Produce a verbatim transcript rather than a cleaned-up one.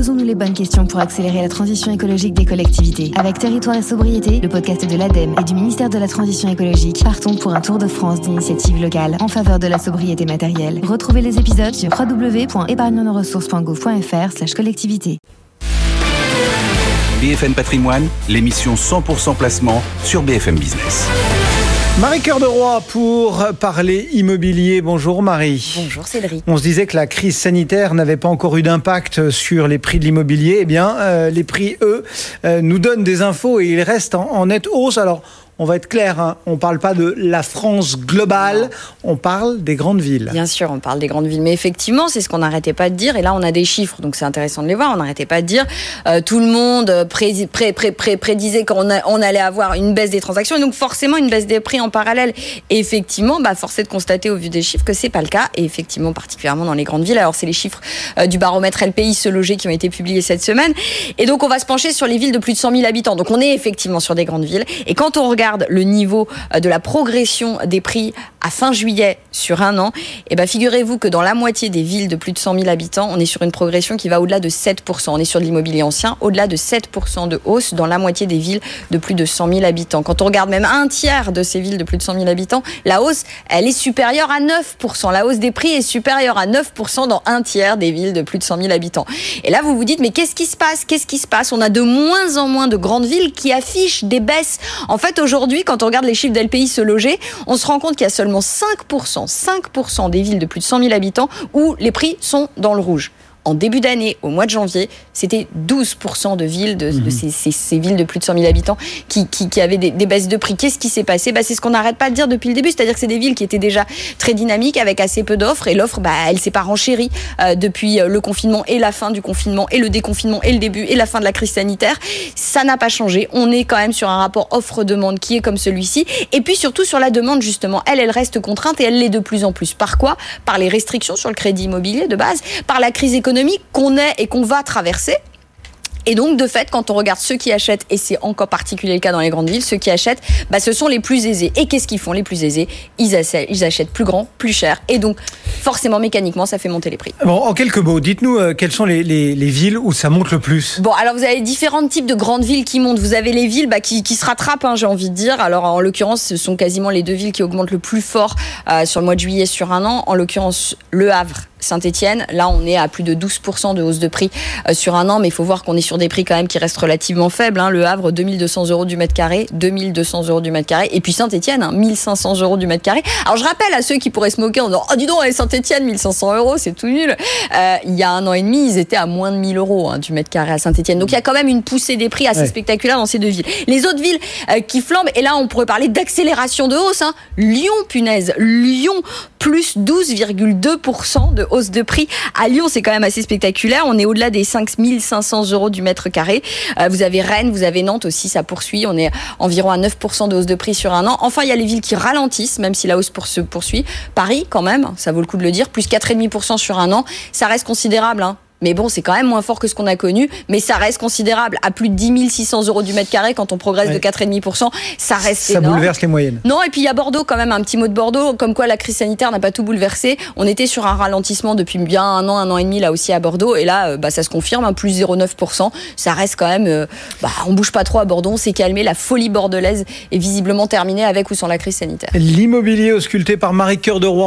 Posons-nous les bonnes questions pour accélérer la transition écologique des collectivités. Avec Territoire et Sobriété, le podcast de l'ADEME et du ministère de la Transition écologique, partons pour un tour de France d'initiatives locales en faveur de la sobriété matérielle. Retrouvez les épisodes sur w w w point épargne nos ressources point gouv point f r slash collectivité. B F M Patrimoine, l'émission cent pour cent placement sur B F M Business. Marie Cœur de Roy pour parler immobilier. Bonjour Marie. Bonjour Cédric. On se disait que la crise sanitaire n'avait pas encore eu d'impact sur les prix de l'immobilier. Eh bien, euh, les prix, eux, euh, nous donnent des infos et ils restent en, en nette hausse. Alors, on va être clair, hein, on ne parle pas de la France globale, non. On parle des grandes villes. Bien sûr, on parle des grandes villes. Mais effectivement, c'est ce qu'on n'arrêtait pas de dire. Et là, on a des chiffres, donc c'est intéressant de les voir. On n'arrêtait pas de dire, euh, tout le monde pré- pré- pré- pré- prédisait qu'on a, on allait avoir une baisse des transactions. Et donc forcément, une baisse des prix en parallèle. Et effectivement, bah, force est de constater au vu des chiffres que ce n'est pas le cas. Et effectivement, particulièrement dans les grandes villes. Alors, c'est les chiffres euh, du baromètre L P I Se Loger qui ont été publiés cette semaine. Et donc, on va se pencher sur les villes de plus de cent mille habitants. Donc, on est effectivement sur des grandes villes. Et quand on regarde le niveau de la progression des prix à fin juillet sur un an, et ben figurez-vous que dans la moitié des villes de plus de cent mille habitants, on est sur une progression qui va au-delà de sept pour cent. On est sur de l'immobilier ancien, au-delà de sept pour cent de hausse dans la moitié des villes de plus de cent mille habitants. Quand on regarde même un tiers de ces villes de plus de cent mille habitants, la hausse, elle est supérieure à neuf pour cent. La hausse des prix est supérieure à neuf pour cent dans un tiers des villes de plus de cent mille habitants. Et là, vous vous dites, mais qu'est-ce qui se passe ? Qu'est-ce qui se passe ? On a de moins en moins de grandes villes qui affichent des baisses. En fait, aujourd'hui, quand on regarde les chiffres d'L P I Se Loger, on se rend compte qu'il y a seulement cinq pour cent, cinq pour cent des villes de plus de cent mille habitants où les prix sont dans le rouge. En début d'année, au mois de janvier, c'était douze pour cent de villes, de, mmh. de ces, ces, ces villes de plus de cent mille habitants qui, qui, qui avaient des, des baisses de prix. Qu'est-ce qui s'est passé ? Bah, c'est ce qu'on n'arrête pas de dire depuis le début, c'est-à-dire que c'est des villes qui étaient déjà très dynamiques avec assez peu d'offres et l'offre, bah, elle s'est pas renchérie euh, depuis le confinement et la fin du confinement et le déconfinement et le début et la fin de la crise sanitaire. Ça n'a pas changé. On est quand même sur un rapport offre-demande qui est comme celui-ci. Et puis surtout sur la demande, justement, elle, elle reste contrainte et elle l'est de plus en plus. Par quoi ? Par les restrictions sur le crédit immobilier de base, par la crise économique qu'on est et qu'on va traverser. Et donc, de fait, quand on regarde ceux qui achètent, et c'est encore particulier le cas dans les grandes villes, ceux qui achètent, bah, ce sont les plus aisés. Et qu'est-ce qu'ils font, les plus aisés ? Ils achètent, ils achètent plus grand, plus cher. Et donc, forcément, mécaniquement, ça fait monter les prix. Bon, en quelques mots, dites-nous euh, quelles sont les, les, les villes où ça monte le plus ? Bon, alors vous avez différents types de grandes villes qui montent. Vous avez les villes bah, qui, qui se rattrapent, hein, j'ai envie de dire. Alors, en l'occurrence, ce sont quasiment les deux villes qui augmentent le plus fort euh, sur le mois de juillet sur un an. En l'occurrence, Le Havre, Saint-Étienne. Là, on est à plus de douze pour cent de hausse de prix euh, sur un an, mais il faut voir qu'on est sur des prix quand même qui restent relativement faibles. Hein. Le Havre, deux mille deux cents euros du mètre carré, deux mille deux cents euros du mètre carré. Et puis Saint-Étienne, hein, mille cinq cents euros du mètre carré. Alors, je rappelle à ceux qui pourraient se moquer en disant « Oh, dis donc, Saint-Étienne, mille cinq cents euros, c'est tout nul. Euh, » Il y a un an et demi, ils étaient à moins de mille euros hein, du mètre carré à Saint-Étienne. Donc, il y a quand même une poussée des prix assez ouais. spectaculaire dans ces deux villes. Les autres villes euh, qui flambent, et là, on pourrait parler d'accélération de hausse. Hein. Lyon, punaise, Lyon, plus douze virgule deux pour cent de hausse de prix. À Lyon, c'est quand même assez spectaculaire. On est au-delà des cinq mille cinq cents euros du mètre carré. Euh, vous avez Rennes, vous avez Nantes aussi, ça poursuit. On est environ à neuf pour cent de hausse de prix sur un an. Enfin, il y a les villes qui ralentissent, même si la hausse se poursuit. Paris, quand même, ça vaut le coup de le dire, plus quatre virgule cinq pour cent sur un an. Ça reste considérable, hein. Mais bon, c'est quand même moins fort que ce qu'on a connu, mais ça reste considérable. À plus de dix mille six cents euros du mètre carré, quand on progresse ouais. de quatre virgule cinq pour cent, ça reste ça énorme. Ça bouleverse les moyennes. Non, et puis il y a Bordeaux quand même, un petit mot de Bordeaux, comme quoi la crise sanitaire n'a pas tout bouleversé. On était sur un ralentissement depuis bien un an, un an et demi là aussi à Bordeaux, et là, bah, ça se confirme, hein, plus zéro virgule neuf pour cent. Ça reste quand même, euh, bah, on bouge pas trop à Bordeaux, on s'est calmé. La folie bordelaise est visiblement terminée avec ou sans la crise sanitaire. L'immobilier ausculté par Marie Cœur de Roy.